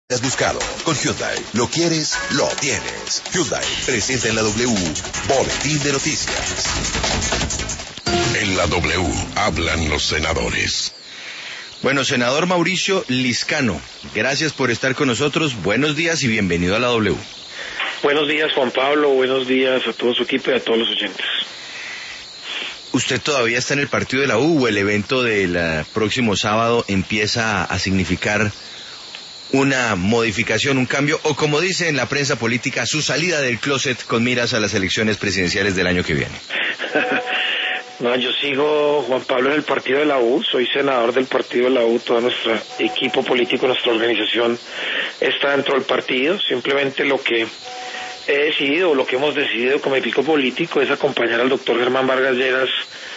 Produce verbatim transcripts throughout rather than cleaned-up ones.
Has buscado. Con Hyundai, lo quieres, lo tienes. Hyundai presenta en la W, Boletín de Noticias. En la W, hablan los senadores. Bueno, senador Mauricio Liscano, gracias por estar con nosotros. Buenos días y bienvenido a la W. Buenos días, Juan Pablo. Buenos días a todo su equipo y a todos los oyentes. ¿Usted todavía está en el partido de la U o el evento del próximo sábado empieza a significar una modificación, un cambio, o como dice en la prensa política, su salida del closet con miras a las elecciones presidenciales del año que viene? No, yo sigo, Juan Pablo, en el partido de la U, soy senador del partido de la U, todo nuestro equipo político, nuestra organización está dentro del partido. Simplemente lo que he decidido, o lo que hemos decidido como equipo político, es acompañar al doctor Germán Vargas Lleras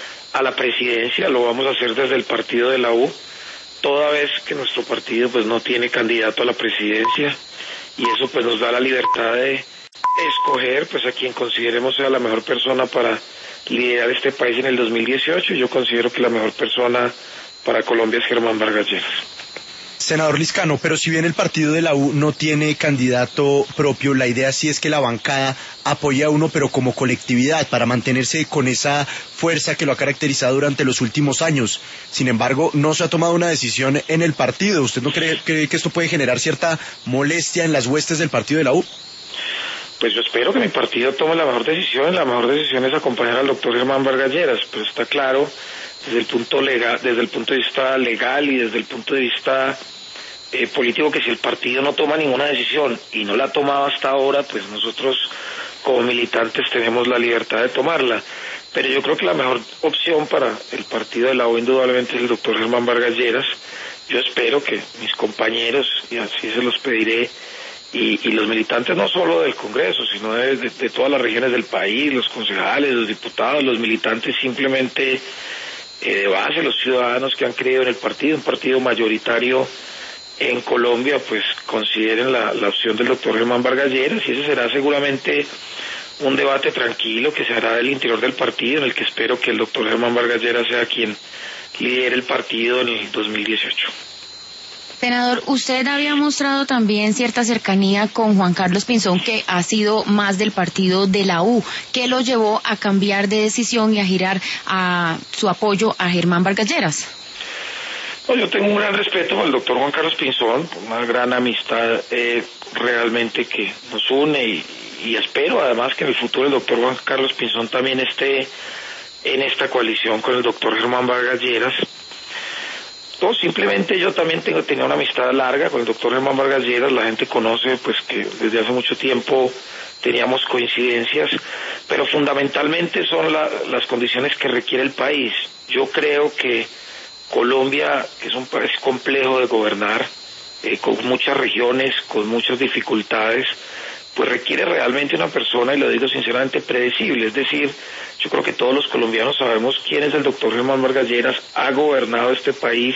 a la presidencia. Lo vamos a hacer desde el partido de la U, toda vez que nuestro partido pues no tiene candidato a la presidencia, y eso pues nos da la libertad de escoger pues a quien consideremos sea la mejor persona para liderar este país en el dos mil dieciocho, y yo considero que la mejor persona para Colombia es Germán Vargas Lleras. Senador Liscano, pero si bien el partido de la U no tiene candidato propio, la idea sí es que la bancada apoye a uno, pero como colectividad, para mantenerse con esa fuerza que lo ha caracterizado durante los últimos años. Sin embargo, no se ha tomado una decisión en el partido. ¿Usted no cree, cree que esto puede generar cierta molestia en las huestes del partido de la U? Pues yo espero que mi partido tome la mejor decisión. La mejor decisión es acompañar al doctor Germán Vargas Lleras, pero está claro desde el punto legal, desde el punto de vista legal y desde el punto de vista eh, político, que si el partido no toma ninguna decisión y no la ha tomado hasta ahora, pues nosotros como militantes tenemos la libertad de tomarla. Pero yo creo que la mejor opción para el partido de la U indudablemente es el doctor Germán Vargas Lleras. Yo espero que mis compañeros, y así se los pediré, y, y los militantes no solo del Congreso, sino de, de, de todas las regiones del país, los concejales, los diputados, los militantes simplemente eh, de base, los ciudadanos que han creído en el partido, un partido mayoritario en Colombia, pues consideren la, la opción del doctor Germán Vargas Lleras, y ese será seguramente un debate tranquilo que se hará del interior del partido, en el que espero que el doctor Germán Vargas Lleras sea quien lidere el partido en el dos mil dieciocho. Senador, usted había mostrado también cierta cercanía con Juan Carlos Pinzón, que ha sido más del partido de la U. ¿Qué lo llevó a cambiar de decisión y a girar a su apoyo a Germán Vargas Lleras? No, yo tengo un gran respeto por el doctor Juan Carlos Pinzón, una gran amistad eh, realmente que nos une, y, y espero además que en el futuro el doctor Juan Carlos Pinzón también esté en esta coalición con el doctor Germán Vargas Lleras. No, simplemente yo también tengo tenía una amistad larga con el doctor Germán Vargas Lleras. La gente conoce pues que desde hace mucho tiempo teníamos coincidencias, pero fundamentalmente son la, las condiciones que requiere el país. Yo creo que Colombia es un país complejo de gobernar, eh, con muchas regiones, con muchas dificultades, pues requiere realmente una persona, y lo digo sinceramente, predecible. Es decir, yo creo que todos los colombianos sabemos quién es el doctor Germán Vargas Lleras, ha gobernado este país,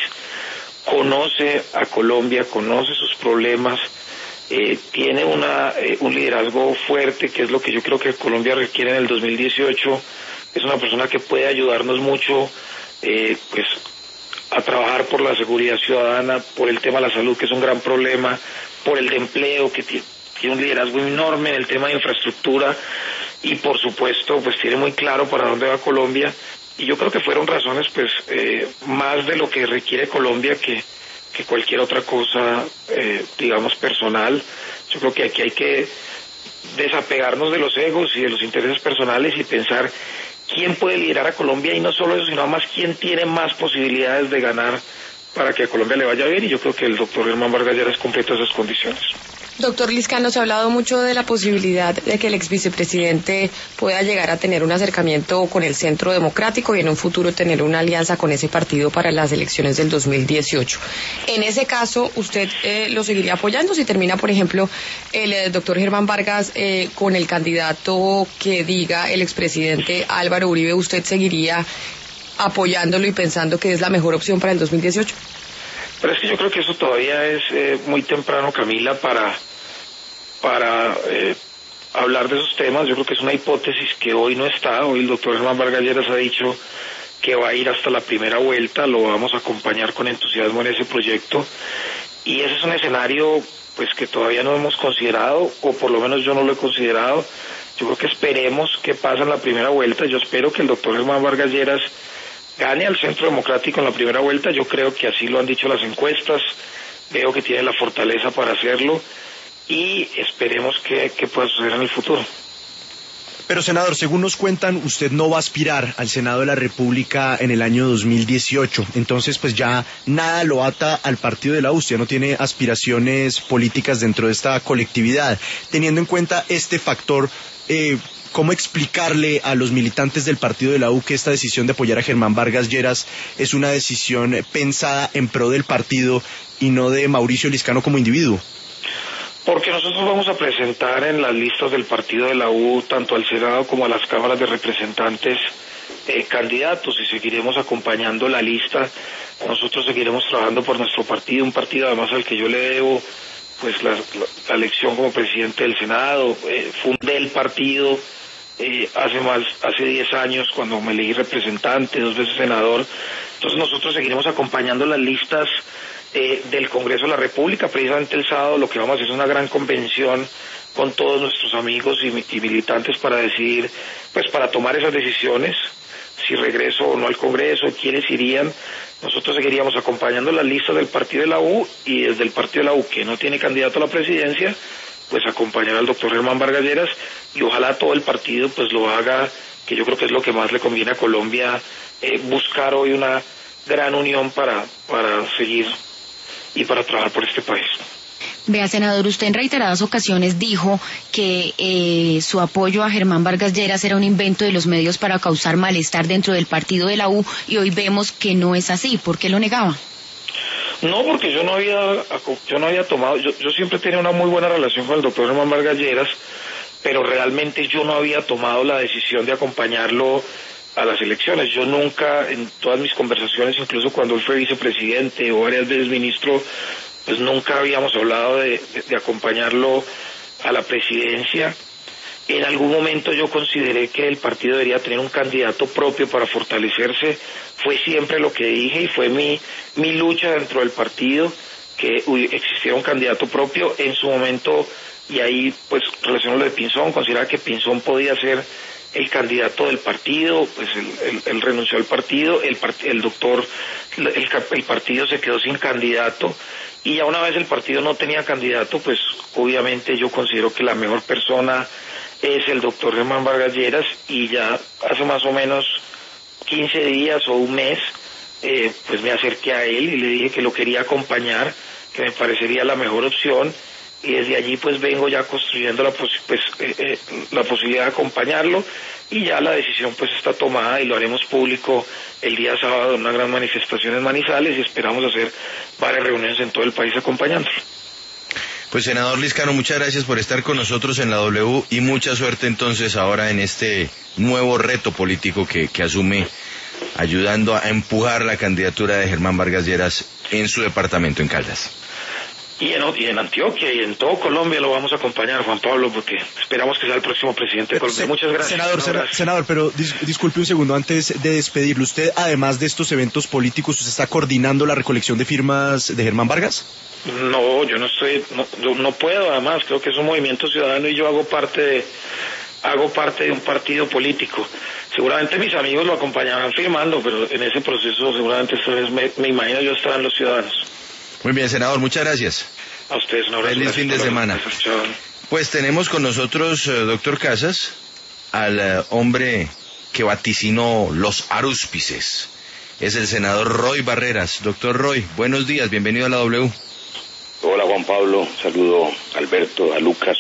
conoce a Colombia, conoce sus problemas, eh, tiene una eh, un liderazgo fuerte, que es lo que yo creo que Colombia requiere en el dos mil dieciocho. Es una persona que puede ayudarnos mucho, eh, pues a trabajar por la seguridad ciudadana, por el tema de la salud, que es un gran problema, por el de empleo, que tiene tiene un liderazgo enorme en el tema de infraestructura, y por supuesto pues tiene muy claro para dónde va Colombia, y yo creo que fueron razones pues eh, más de lo que requiere Colombia que, que cualquier otra cosa eh, digamos personal. Yo creo que aquí hay que desapegarnos de los egos y de los intereses personales y pensar quién puede liderar a Colombia, y no solo eso, sino además quién tiene más posibilidades de ganar para que a Colombia le vaya bien, y yo creo que el doctor Germán Vargas Lleras cumple todas esas condiciones. Doctor Liscano, se ha hablado mucho de la posibilidad de que el ex vicepresidente pueda llegar a tener un acercamiento con el Centro Democrático y en un futuro tener una alianza con ese partido para las elecciones del dos mil dieciocho. En ese caso, ¿usted eh, lo seguiría apoyando si termina, por ejemplo, el eh, doctor Germán Vargas eh, con el candidato que diga el expresidente Álvaro Uribe? ¿Usted seguiría apoyándolo y pensando que es la mejor opción para el dos mil dieciocho? Pero es que yo creo que eso todavía es eh, muy temprano, Camila, para, para eh, hablar de esos temas. Yo creo que es una hipótesis que hoy no está. Hoy el doctor Germán Vargas Lleras ha dicho que va a ir hasta la primera vuelta, lo vamos a acompañar con entusiasmo en ese proyecto, y ese es un escenario pues que todavía no hemos considerado, o por lo menos yo no lo he considerado. Yo creo que esperemos qué pasa en la primera vuelta. Yo espero que el doctor Germán Vargas Lleras gane al Centro Democrático en la primera vuelta. Yo creo que así lo han dicho las encuestas, veo que tiene la fortaleza para hacerlo y esperemos que, que pueda suceder en el futuro. Pero, senador, según nos cuentan, usted no va a aspirar al Senado de la República en el año dos mil dieciocho. Entonces, pues ya nada lo ata al partido de la U. Usted no tiene aspiraciones políticas dentro de esta colectividad. Teniendo en cuenta este factor, eh, ¿cómo explicarle a los militantes del partido de la U que esta decisión de apoyar a Germán Vargas Lleras es una decisión pensada en pro del partido y no de Mauricio Liscano como individuo? Porque nosotros vamos a presentar en las listas del partido de la U, tanto al Senado como a las cámaras de representantes, eh, candidatos, y seguiremos acompañando la lista. Nosotros seguiremos trabajando por nuestro partido, un partido además al que yo le debo pues la, la, la elección como presidente del Senado. Eh, fundé el partido eh, hace más hace diez años cuando me elegí representante, dos veces senador. Entonces nosotros seguiremos acompañando las listas Eh, del Congreso de la República. Precisamente el sábado lo que vamos a hacer es una gran convención con todos nuestros amigos y, y militantes para decidir, pues para tomar esas decisiones, si regreso o no al Congreso, quiénes irían. Nosotros seguiríamos acompañando las listas del partido de la U y desde el partido de la U, que no tiene candidato a la presidencia, pues acompañar al doctor Germán Vargas Lleras, y ojalá todo el partido pues lo haga, que yo creo que es lo que más le conviene a Colombia, eh, buscar hoy una gran unión para, para seguir y para trabajar por este país. Vea, senador, usted en reiteradas ocasiones dijo que eh, su apoyo a Germán Vargas Lleras era un invento de los medios para causar malestar dentro del partido de la U, y hoy vemos que no es así. ¿Por qué lo negaba? No, porque yo no había yo no había tomado, yo, yo siempre tenía una muy buena relación con el doctor Germán Vargas Lleras, pero realmente yo no había tomado la decisión de acompañarlo a las elecciones. Yo nunca, en todas mis conversaciones, incluso cuando él fue vicepresidente o varias veces ministro, pues nunca habíamos hablado de, de, de acompañarlo a la presidencia. En algún momento yo consideré que el partido debería tener un candidato propio para fortalecerse. Fue siempre lo que dije y fue mi, mi lucha dentro del partido, que uy, existiera un candidato propio en su momento. Y ahí, pues, relacionado a lo de Pinzón, consideraba que Pinzón podía ser el candidato del partido, pues él, él, él renunció al partido, el, el doctor, el, el partido se quedó sin candidato, y ya una vez el partido no tenía candidato, pues obviamente yo considero que la mejor persona es el doctor Germán Vargas Lleras, y ya hace más o menos quince días o un mes, eh, pues me acerqué a él y le dije que lo quería acompañar, que me parecería la mejor opción, y desde allí pues vengo ya construyendo la, pos pues, eh, eh, la posibilidad de acompañarlo, y ya la decisión pues está tomada y lo haremos público el día sábado en una gran manifestación en Manizales, y esperamos hacer varias reuniones en todo el país acompañándolo. Pues, senador Liscano, muchas gracias por estar con nosotros en la W, y mucha suerte entonces ahora en este nuevo reto político que, que asume, ayudando a empujar la candidatura de Germán Vargas Lleras en su departamento, en Caldas. Y en, y en Antioquia y en todo Colombia lo vamos a acompañar, Juan Pablo, porque esperamos que sea el próximo presidente de Colombia. Muchas gracias. Senador, no, gracias. senador, pero dis, disculpe un segundo antes de despedirlo. ¿Usted, además de estos eventos políticos, usted está coordinando la recolección de firmas de Germán Vargas? No, yo no estoy, no, yo no puedo, además, creo que es un movimiento ciudadano y yo hago parte de, hago parte de un partido político. Seguramente mis amigos lo acompañarán firmando, pero en ese proceso seguramente ustedes, me, me imagino yo, estarán los ciudadanos. Muy bien, senador, muchas gracias. A ustedes un abrazo. Feliz fin de semana. Pues tenemos con nosotros, uh, doctor Casas, al uh, hombre que vaticinó los arúspices. Es el senador Roy Barreras. Doctor Roy, buenos días, bienvenido a la W. Hola Juan Pablo, saludo a Alberto, a Lucas,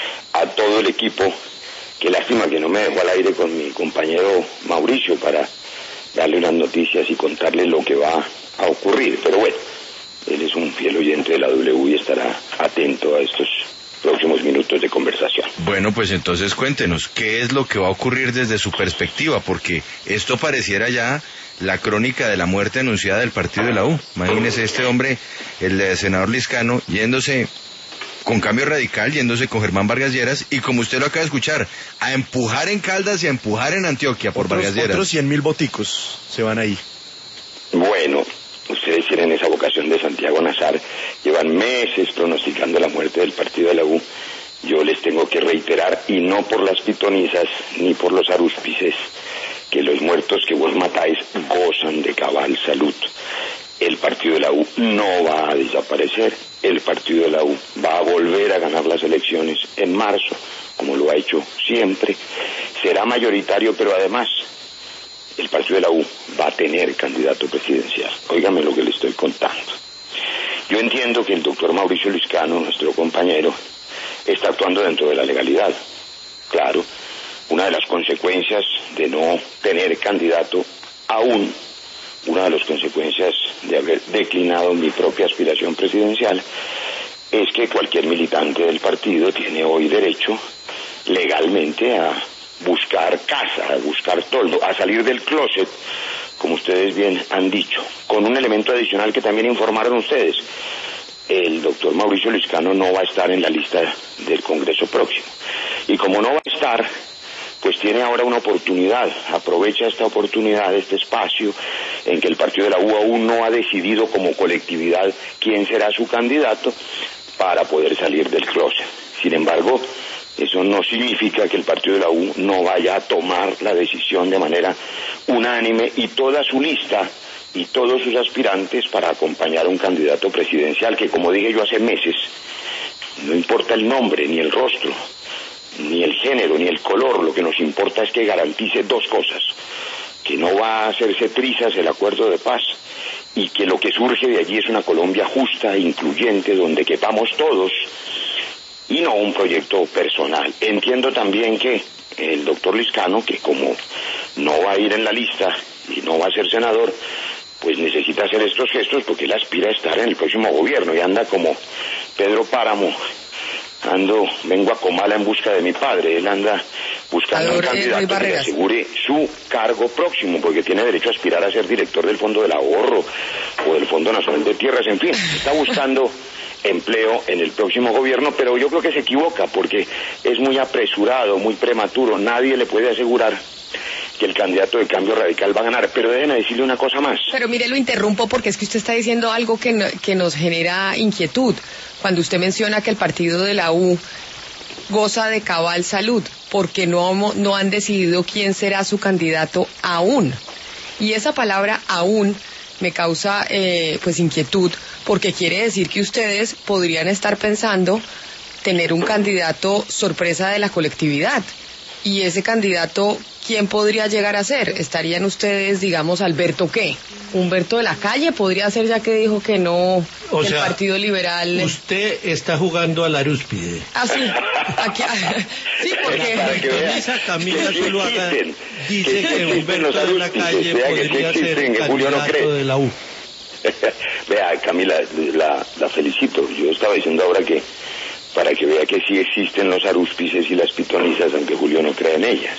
a todo el equipo. Qué lástima que no me dejó al aire con mi compañero Mauricio para darle unas noticias y contarle lo que va a ocurrir, pero bueno. Él es un fiel oyente de la W y estará atento a estos próximos minutos de conversación. Bueno, pues entonces cuéntenos, ¿qué es lo que va a ocurrir desde su perspectiva? Porque esto pareciera ya la crónica de la muerte anunciada del partido de la U. Imagínese este hombre, el senador Liscano, yéndose con Cambio Radical, yéndose con Germán Vargas Lleras, y como usted lo acaba de escuchar, a empujar en Caldas y a empujar en Antioquia por otros, Vargas Lleras. Otros cien mil boticos se van ahí. Bueno, ustedes tienen esa vocación de santidad Santiago Nazar, llevan meses pronosticando la muerte del partido de la U. Yo les tengo que reiterar, y no por las pitonizas ni por los arúspices, que los muertos que vos matáis gozan de cabal salud. El partido de la U no va a desaparecer, el partido de la U va a volver a ganar las elecciones en marzo, como lo ha hecho siempre. Será mayoritario, pero además el partido de la U va a tener candidato presidencial. Óigame lo que le estoy contando. Yo entiendo que el doctor Mauricio Liscano, nuestro compañero, está actuando dentro de la legalidad. Claro, una de las consecuencias de no tener candidato aún, una de las consecuencias de haber declinado mi propia aspiración presidencial, es que cualquier militante del partido tiene hoy derecho legalmente a buscar casa, a buscar toldo, a salir del closet, como ustedes bien han dicho, con un elemento adicional que también informaron ustedes. El doctor Mauricio Liscano no va a estar en la lista del Congreso próximo. Y como no va a estar, pues tiene ahora una oportunidad, aprovecha esta oportunidad, este espacio en que el partido de la U aún no ha decidido como colectividad quién será su candidato, para poder salir del closet. Sin embargo, eso no significa que el partido de la U no vaya a tomar la decisión de manera unánime y toda su lista y todos sus aspirantes para acompañar a un candidato presidencial que, como dije yo hace meses, no importa el nombre, ni el rostro, ni el género, ni el color, lo que nos importa es que garantice dos cosas: que no va a hacerse trizas el acuerdo de paz y que lo que surge de allí es una Colombia justa e incluyente donde quepamos todos, y no un proyecto personal. Entiendo también que el doctor Liscano, que como no va a ir en la lista y no va a ser senador, pues necesita hacer estos gestos porque él aspira a estar en el próximo gobierno y anda como Pedro Páramo, ando, vengo a Comala en busca de mi padre. Él anda buscando Ador, un candidato que le asegure su cargo próximo, porque tiene derecho a aspirar a ser director del Fondo del Ahorro o del Fondo Nacional de Tierras, en fin, está buscando empleo en el próximo gobierno, pero yo creo que se equivoca porque es muy apresurado, muy prematuro. Nadie le puede asegurar que el candidato de Cambio Radical va a ganar, pero déjenme decirle una cosa más. Pero mire, lo interrumpo porque es que usted está diciendo algo que, no, que nos genera inquietud. Cuando usted menciona que el partido de la U goza de cabal salud, porque no, no han decidido quién será su candidato aún. Y esa palabra aún me causa eh, pues inquietud, porque quiere decir que ustedes podrían estar pensando tener un candidato sorpresa de la colectividad. Y ese candidato, ¿quién podría llegar a ser? ¿Estarían ustedes, digamos, Alberto qué? ¿Humberto de la Calle podría ser, ya que dijo que no, o que sea, el Partido Liberal... Usted está jugando al arúspide. Ah, sí. Aquí, sí, porque... Camila, Camila Zuluaga dice que, que Humberto de la Calle podría que ser el candidato no de la U. Vea, Camila, la, la felicito. Yo estaba diciendo ahora que para que vea que sí existen los arúspices y las pitonizas, aunque Julio no cree en ellas.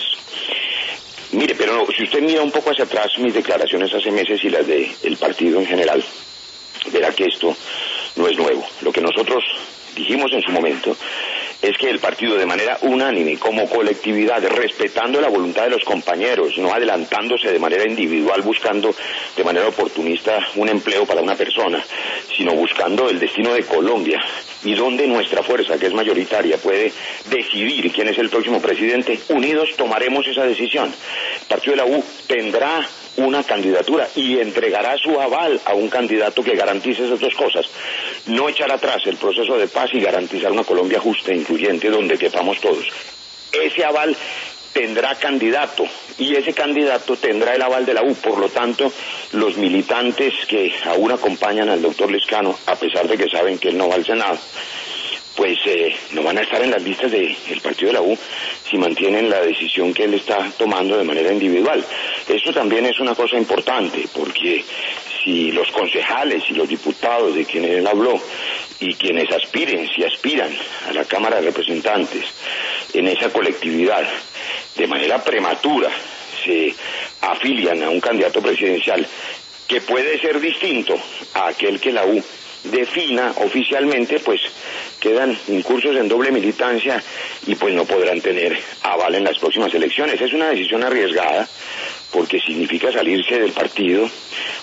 Mire, pero no, si usted mira un poco hacia atrás mis declaraciones hace meses y las del partido en general, verá que esto no es nuevo. Lo que nosotros dijimos en su momento es que el partido, de manera unánime, como colectividad, respetando la voluntad de los compañeros, no adelantándose de manera individual, buscando de manera oportunista un empleo para una persona, sino buscando el destino de Colombia y donde nuestra fuerza, que es mayoritaria, puede decidir quién es el próximo presidente, unidos tomaremos esa decisión. El partido de la U tendrá una candidatura y entregará su aval a un candidato que garantice esas dos cosas: no echar atrás el proceso de paz y garantizar una Colombia justa e incluyente donde quepamos todos. Ese aval tendrá candidato y ese candidato tendrá el aval de la U. Por lo tanto, los militantes que aún acompañan al doctor Liscano, a pesar de que saben que él no va al Senado, pues eh, no van a estar en las listas del partido de la U si mantienen la decisión que él está tomando de manera individual. Eso también es una cosa importante, porque si los concejales y los diputados de quienes él habló y quienes aspiren, si aspiran a la Cámara de Representantes en esa colectividad, de manera prematura se afilian a un candidato presidencial que puede ser distinto a aquel que la U defina oficialmente, pues quedan incursos en doble militancia y pues no podrán tener aval en las próximas elecciones. Es una decisión arriesgada porque significa salirse del partido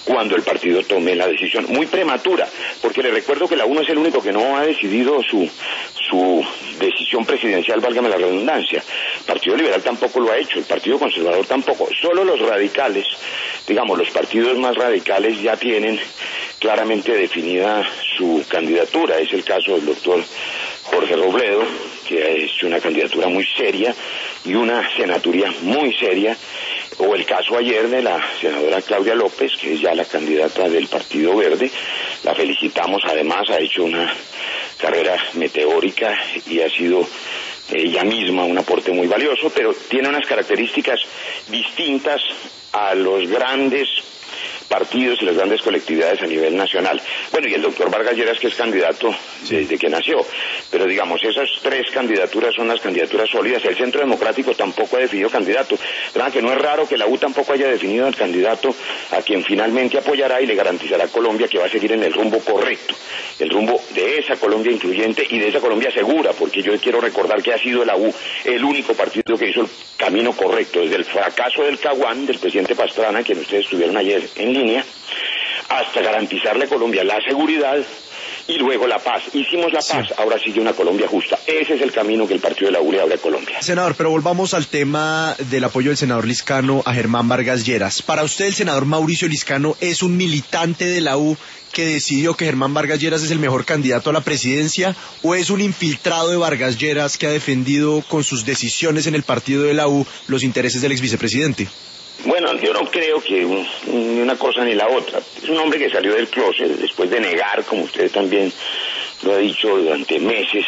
cuando el partido tome la decisión. Muy prematura, porque le recuerdo que la U no es el único que no ha decidido su su decisión presidencial, válgame la redundancia. El Partido Liberal tampoco lo ha hecho, el Partido Conservador tampoco. Solo los radicales, digamos, los partidos más radicales ya tienen claramente definida su candidatura. Es el caso del doctor Jorge Robledo, que ha hecho una candidatura muy seria y una senaturía muy seria, o el caso ayer de la senadora Claudia López, que es ya la candidata del Partido Verde. La felicitamos, además ha hecho una carrera meteórica y ha sido ella misma un aporte muy valioso, pero tiene unas características distintas a los grandes partidos y las grandes colectividades a nivel nacional. Bueno, y el doctor Vargas Lleras, que es candidato desde que nació, pero digamos, esas tres candidaturas son las candidaturas sólidas. El Centro Democrático tampoco ha definido candidato. ¿Verdad que no es raro que la U tampoco haya definido al candidato a quien finalmente apoyará y le garantizará a Colombia que va a seguir en el rumbo correcto, el rumbo de esa Colombia incluyente y de esa Colombia segura? Porque yo quiero recordar que ha sido la U el único partido que hizo el camino correcto, desde el fracaso del Caguán, del presidente Pastrana, quien ustedes estuvieron ayer en línea, hasta garantizarle a Colombia la seguridad y luego la paz. Hicimos la paz, sí. Ahora sigue una Colombia justa. Ese es el camino que el partido de la U le abre a Colombia. Senador, pero volvamos al tema del apoyo del senador Liscano a Germán Vargas Lleras. ¿Para usted el senador Mauricio Liscano es un militante de la U que decidió que Germán Vargas Lleras es el mejor candidato a la presidencia, o es un infiltrado de Vargas Lleras que ha defendido con sus decisiones en el partido de la U los intereses del exvicepresidente? Bueno, yo no creo que un, ni una cosa ni la otra. Es un hombre que salió del closet después de negar, como usted también lo ha dicho durante meses,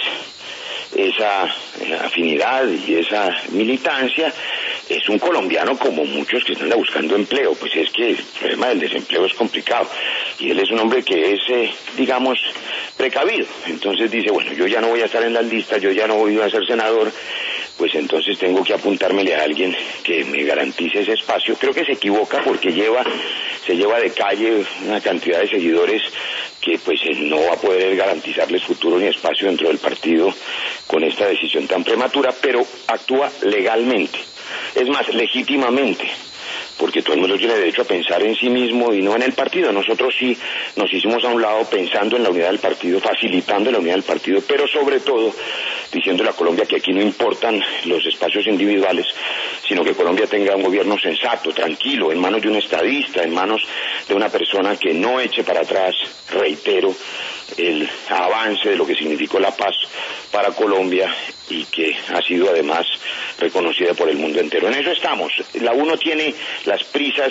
esa afinidad y esa militancia. Es un colombiano como muchos que están buscando empleo. Pues es que el problema del desempleo es complicado y él es un hombre que es, eh, digamos, precavido. Entonces dice, bueno, yo ya no voy a estar en las listas, yo ya no voy a ser senador, pues entonces tengo que apuntármele a alguien que me garantice ese espacio. Creo que se equivoca porque lleva, se lleva de calle una cantidad de seguidores que pues no va a poder garantizarles futuro ni espacio dentro del partido con esta decisión tan prematura, pero actúa legalmente, es más, legítimamente, porque todo el mundo tiene derecho a pensar en sí mismo y no en el partido. Nosotros sí nos hicimos a un lado pensando en la unidad del partido, facilitando la unidad del partido, pero sobre todo diciéndole a Colombia que aquí no importan los espacios individuales, sino que Colombia tenga un gobierno sensato, tranquilo, en manos de un estadista, en manos de una persona que no eche para atrás, reitero, el avance de lo que significó la paz para Colombia y que ha sido además reconocida por el mundo entero. En eso estamos. La U no tiene las prisas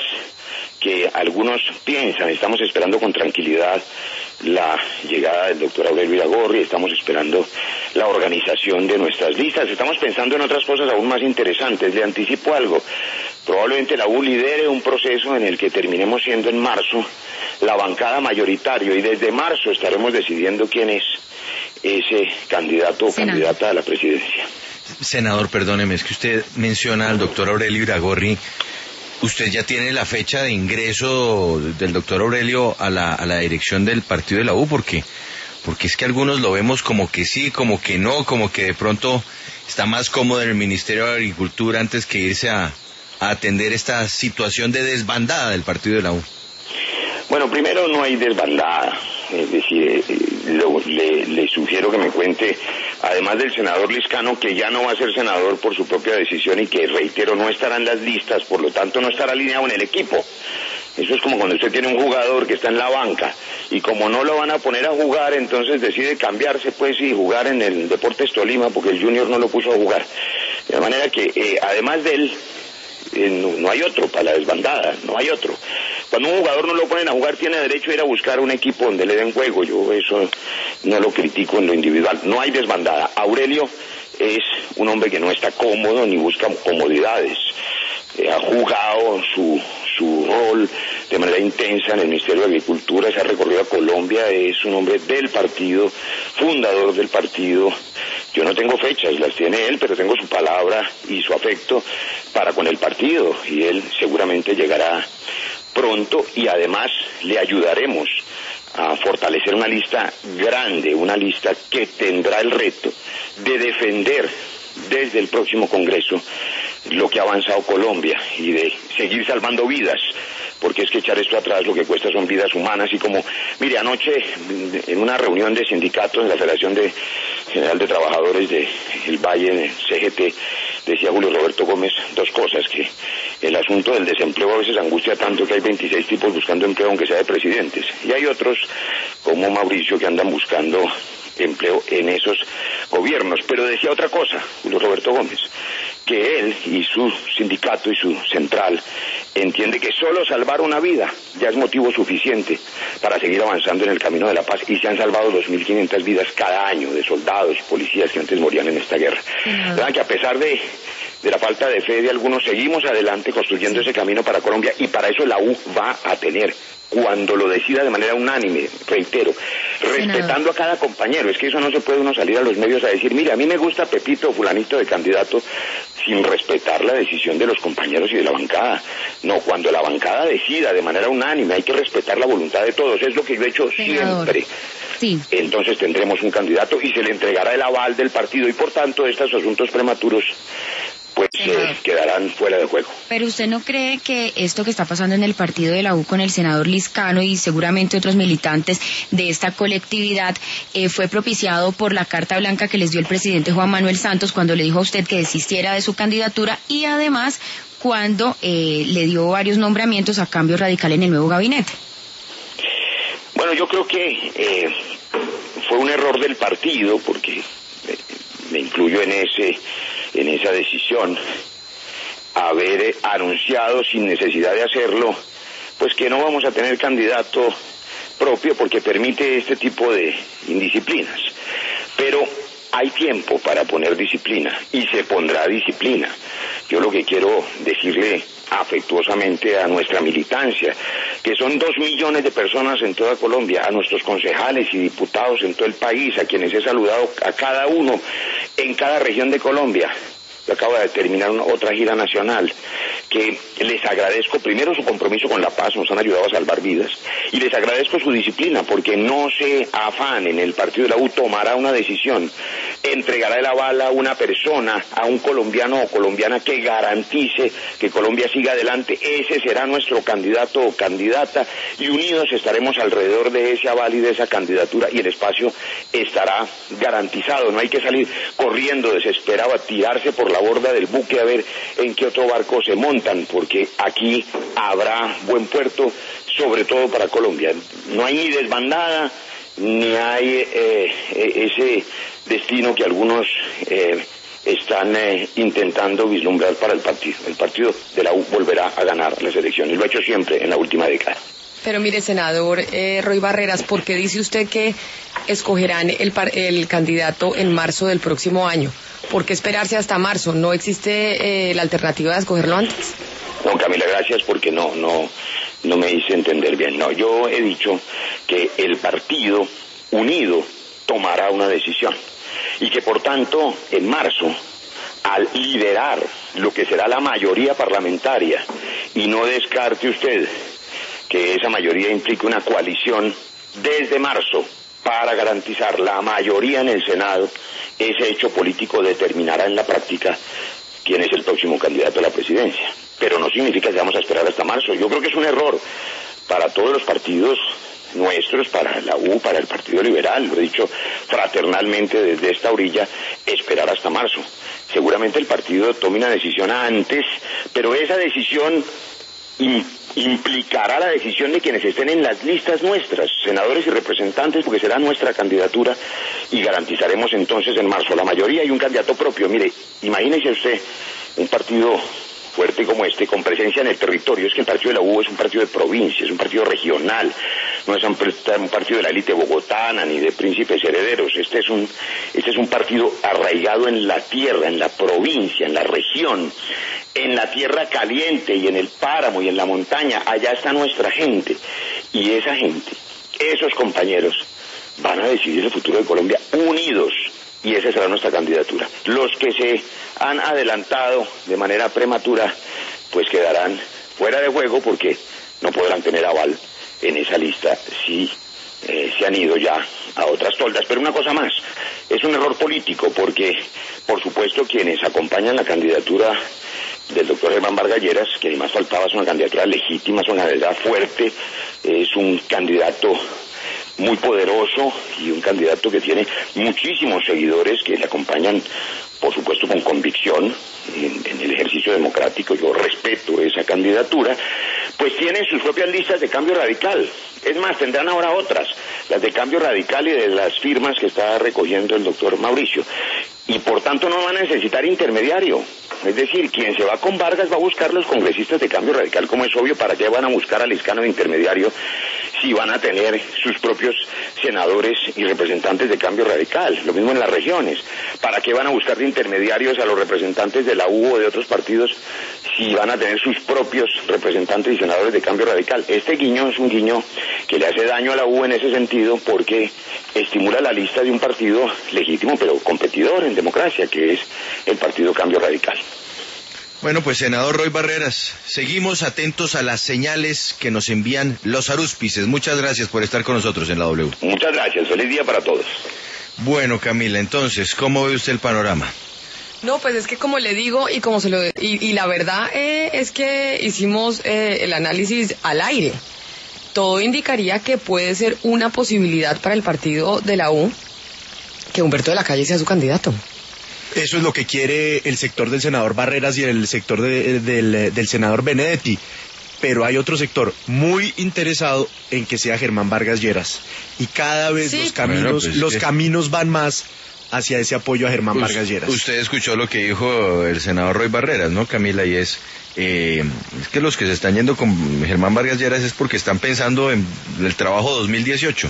que algunos piensan. Estamos esperando con tranquilidad la llegada del doctor Aurelio Iragorri, estamos esperando la organización de nuestras listas, estamos pensando en otras cosas aún más interesantes. Le anticipo algo, probablemente la U lidere un proceso en el que terminemos siendo en marzo la bancada mayoritaria y desde marzo estaremos decidiendo quién es ese candidato o Senador. candidata a la presidencia. Senador, perdóneme, es que usted menciona al doctor Aurelio Iragorri. ¿Usted ya tiene la fecha de ingreso del doctor Aurelio a la, a la dirección del partido de la U? Porque, porque es que algunos lo vemos como que sí, como que no, como que de pronto está más cómodo en el Ministerio de Agricultura antes que irse a, a atender esta situación de desbandada del partido de la U. Bueno, primero no hay desbandada, es decir, eh, lo, le, le sugiero que me cuente, además del senador Liscano, que ya no va a ser senador por su propia decisión y que, reitero, no estará en las listas, por lo tanto no estará alineado en el equipo. Eso es como cuando usted tiene un jugador que está en la banca y como no lo van a poner a jugar, entonces decide cambiarse pues y jugar en el Deportes Tolima porque el Junior no lo puso a jugar. De manera que, eh, además de él, eh, no, no hay otro para la desbandada, no hay otro. Cuando un jugador no lo ponen a jugar, tiene derecho a ir a buscar un equipo donde le den juego. Yo eso no lo critico en lo individual. No hay desbandada. Aurelio es un hombre que no está cómodo ni busca comodidades. Eh, ha jugado su, su rol de manera intensa en el Ministerio de Agricultura, se ha recorrido a Colombia, es un hombre del partido, fundador del partido. Yo no tengo fechas, las tiene él, pero tengo su palabra y su afecto para con el partido y él seguramente llegará pronto y además le ayudaremos a fortalecer una lista grande, una lista que tendrá el reto de defender desde el próximo Congreso lo que ha avanzado Colombia y de seguir salvando vidas, porque es que echar esto atrás lo que cuesta son vidas humanas. Y como, mire, anoche en una reunión de sindicatos en la Federación de General de Trabajadores de el Valle, C G T, decía Julio Roberto Gómez dos cosas: que el asunto del desempleo a veces angustia tanto que hay veintiséis tipos buscando empleo aunque sea de presidentes, y hay otros como Mauricio que andan buscando empleo en esos gobiernos. Pero decía otra cosa Julio Roberto Gómez, que él y su sindicato y su central entiende que solo salvar una vida ya es motivo suficiente para seguir avanzando en el camino de la paz, y se han salvado dos mil quinientas vidas cada año de soldados, policías que antes morían en esta guerra. Uh-huh. ¿Verdad? Que a pesar de, de la falta de fe de algunos, seguimos adelante construyendo ese camino para Colombia, y para eso la U va a tener, cuando lo decida de manera unánime, reitero, respetando a cada compañero. Es que eso no se puede uno salir a los medios a decir, mira, a mí me gusta Pepito o fulanito de candidato, sin respetar la decisión de los compañeros y de la bancada. No, cuando la bancada decida de manera unánime, hay que respetar la voluntad de todos. Es lo que yo he hecho Senador. siempre. Sí. Entonces tendremos un candidato y se le entregará el aval del partido, y por tanto estos asuntos prematuros pues eh, quedarán fuera de juego. Pero ¿usted no cree que esto que está pasando en el partido de la U con el senador Liscano y seguramente otros militantes de esta colectividad eh, fue propiciado por la carta blanca que les dio el presidente Juan Manuel Santos cuando le dijo a usted que desistiera de su candidatura, y además cuando eh, le dio varios nombramientos a Cambio Radical en el nuevo gabinete? Bueno, yo creo que eh, fue un error del partido, porque eh, me incluyo en ese en esa decisión, haber eh, anunciado sin necesidad de hacerlo, pues que no vamos a tener candidato propio, porque permite este tipo de indisciplinas. Pero hay tiempo para poner disciplina, y se pondrá disciplina. Yo lo que quiero decirle afectuosamente a nuestra militancia, que son dos millones de personas en toda Colombia, a nuestros concejales y diputados en todo el país, a quienes he saludado a cada uno en cada región de Colombia. Yo acabo de terminar una, otra gira nacional, que les agradezco primero su compromiso con la paz, nos han ayudado a salvar vidas, y les agradezco su disciplina, porque no se afanen, el partido de la U tomará una decisión, entregará el aval a una persona, a un colombiano o colombiana que garantice que Colombia siga adelante. Ese será nuestro candidato o candidata, y unidos estaremos alrededor de ese aval y de esa candidatura, y el espacio estará garantizado. No hay que salir corriendo desesperado a tirarse por la borda del buque a ver en qué otro barco se montan, porque aquí habrá buen puerto, sobre todo para Colombia. No hay ni desbandada, ni hay eh, ese destino que algunos eh, están eh, intentando vislumbrar para el partido. El partido de la U volverá a ganar las elecciones, lo ha hecho siempre en la última década. Pero mire, senador eh, Roy Barreras, ¿por qué dice usted que escogerán el, par el candidato en marzo del próximo año? ¿Por qué esperarse hasta marzo? ¿No existe eh, la alternativa de escogerlo antes? No, Camila, gracias, porque no, no, no me hice entender bien. No, yo he dicho que el partido unido tomará una decisión, y que por tanto en marzo, al liderar lo que será la mayoría parlamentaria, y no descarte usted que esa mayoría implique una coalición desde marzo para garantizar la mayoría en el Senado, ese hecho político determinará en la práctica quién es el próximo candidato a la presidencia. Pero no significa que vamos a esperar hasta marzo. Yo creo que es un error para todos los partidos nuestros, para la U, para el Partido Liberal, lo he dicho fraternalmente desde esta orilla, esperar hasta marzo. Seguramente el partido tome una decisión antes, pero esa decisión implicará la decisión de quienes estén en las listas nuestras, senadores y representantes, porque será nuestra candidatura, y garantizaremos entonces en marzo la mayoría y un candidato propio. Mire, imagínese usted un partido fuerte como este, con presencia en el territorio. Es que el partido de la U es un partido de provincia, es un partido regional, no es un partido de la élite bogotana ni de príncipes herederos. Este es un, este es un partido arraigado en la tierra, en la provincia, en la región, en la tierra caliente y en el páramo y en la montaña. Allá está nuestra gente, y esa gente, esos compañeros, van a decidir el futuro de Colombia unidos, y esa será nuestra candidatura. Los que se han adelantado de manera prematura, pues quedarán fuera de juego, porque no podrán tener aval en esa lista si eh, se han ido ya a otras toldas. Pero una cosa más, es un error político, porque por supuesto quienes acompañan la candidatura del doctor Germán Vargas Lleras, que además faltaba, es una candidatura legítima, es una candidatura fuerte, es un candidato muy poderoso y un candidato que tiene muchísimos seguidores que le acompañan, por supuesto, con convicción en, en el ejercicio democrático. Yo respeto esa candidatura, pues tienen sus propias listas de Cambio Radical. Es más, tendrán ahora otras, las de Cambio Radical y de las firmas que está recogiendo el doctor Mauricio. Y por tanto no van a necesitar intermediario. Es decir, quien se va con Vargas va a buscar los congresistas de Cambio Radical, como es obvio. ¿Para qué van a buscar a Liscano de intermediario si van a tener sus propios senadores y representantes de Cambio Radical? Lo mismo en las regiones. ¿Para qué van a buscar de intermediarios a los representantes de la U o de otros partidos si van a tener sus propios representantes y senadores de Cambio Radical? Este guiño es un guiño que le hace daño a la U en ese sentido, porque estimula la lista de un partido legítimo pero competidor en democracia, que es el Partido Cambio Radical. Bueno, pues senador Roy Barreras, seguimos atentos a las señales que nos envían los arúspices. Muchas gracias por estar con nosotros en la W. Muchas gracias, feliz día para todos. Bueno, Camila, entonces, ¿cómo ve usted el panorama? No, pues es que como le digo, y como se lo y, y la verdad eh, es que hicimos eh, el análisis al aire. Todo indicaría que puede ser una posibilidad para el partido de la U que Humberto de la Calle sea su candidato. Eso es lo que quiere el sector del senador Barreras y el sector de, del, del senador Benedetti. Pero hay otro sector muy interesado en que sea Germán Vargas Lleras. Y cada vez sí. los caminos bueno, pues, los ¿qué? caminos van más hacia ese apoyo a Germán Us, Vargas Lleras. Usted escuchó lo que dijo el senador Roy Barreras, ¿no, Camila? Y es, eh, es que los que se están yendo con Germán Vargas Lleras es porque están pensando en el trabajo dos mil dieciocho.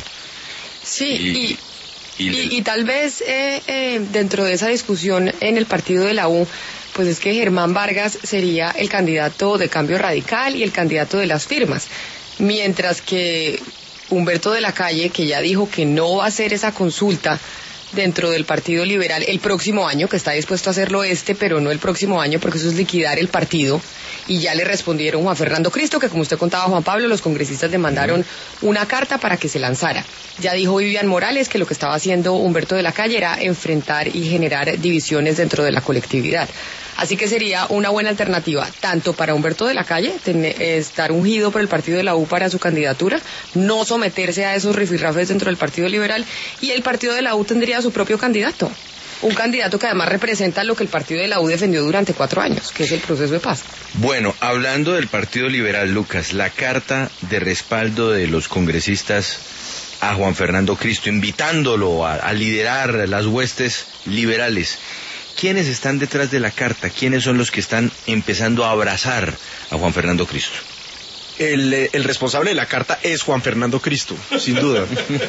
Sí, y... y... Y, y, y tal vez eh, eh, dentro de esa discusión en el partido de la U, pues es que Germán Vargas sería el candidato de Cambio Radical y el candidato de las firmas, mientras que Humberto de la Calle, que ya dijo que no va a hacer esa consulta dentro del Partido Liberal el próximo año, que está dispuesto a hacerlo este, pero no el próximo año, porque eso es liquidar el partido. Y ya le respondieron Juan Fernando Cristo, que como usted contaba, Juan Pablo, los congresistas le mandaron una carta para que se lanzara. Ya dijo Vivian Morales que lo que estaba haciendo Humberto de la Calle era enfrentar y generar divisiones dentro de la colectividad. Así que sería una buena alternativa, tanto para Humberto de la Calle, tener, estar ungido por el partido de la U para su candidatura, no someterse a esos rifirrafes dentro del Partido Liberal, y el partido de la U tendría su propio candidato. Un candidato que además representa lo que el Partido de la U defendió durante cuatro años, que es el proceso de paz. Bueno, hablando del Partido Liberal, Lucas, la carta de respaldo de los congresistas a Juan Fernando Cristo, invitándolo a, a liderar las huestes liberales. ¿Quiénes están detrás de la carta? ¿Quiénes son los que están empezando a abrazar a Juan Fernando Cristo? El, el responsable de la carta es Juan Fernando Cristo, sin duda.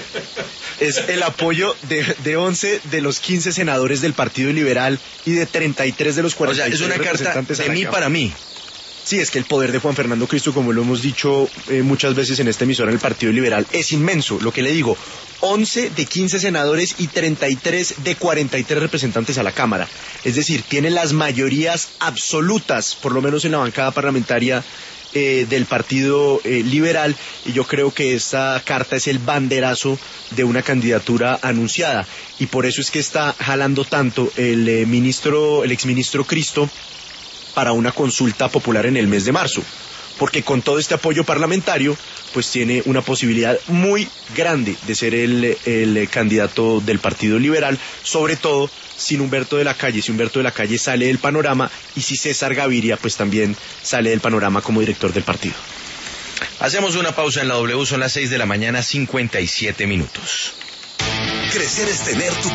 Es el apoyo de, de once de los quince senadores del Partido Liberal y de treinta y tres de los cuarenta y seis o sea, es una representantes carta de mí para mí. Sí, es que el poder de Juan Fernando Cristo, como lo hemos dicho eh, muchas veces en esta emisora, en el Partido Liberal, es inmenso. Lo que le digo, once de quince senadores y treinta y tres de cuarenta y tres representantes a la Cámara. Es decir, tiene las mayorías absolutas, por lo menos en la bancada parlamentaria eh, del Partido eh, Liberal, y yo creo que esta carta es el banderazo de una candidatura anunciada, y por eso es que está jalando tanto el eh, ministro, el exministro Cristo, para una consulta popular en el mes de marzo, porque con todo este apoyo parlamentario, pues tiene una posibilidad muy grande de ser el, el candidato del Partido Liberal, sobre todo sin Humberto de la Calle. Si Humberto de la Calle sale del panorama, y si César Gaviria, pues también sale del panorama como director del partido. Hacemos una pausa en la W, son las seis de la mañana, cincuenta y siete minutos. Crecer es tener tu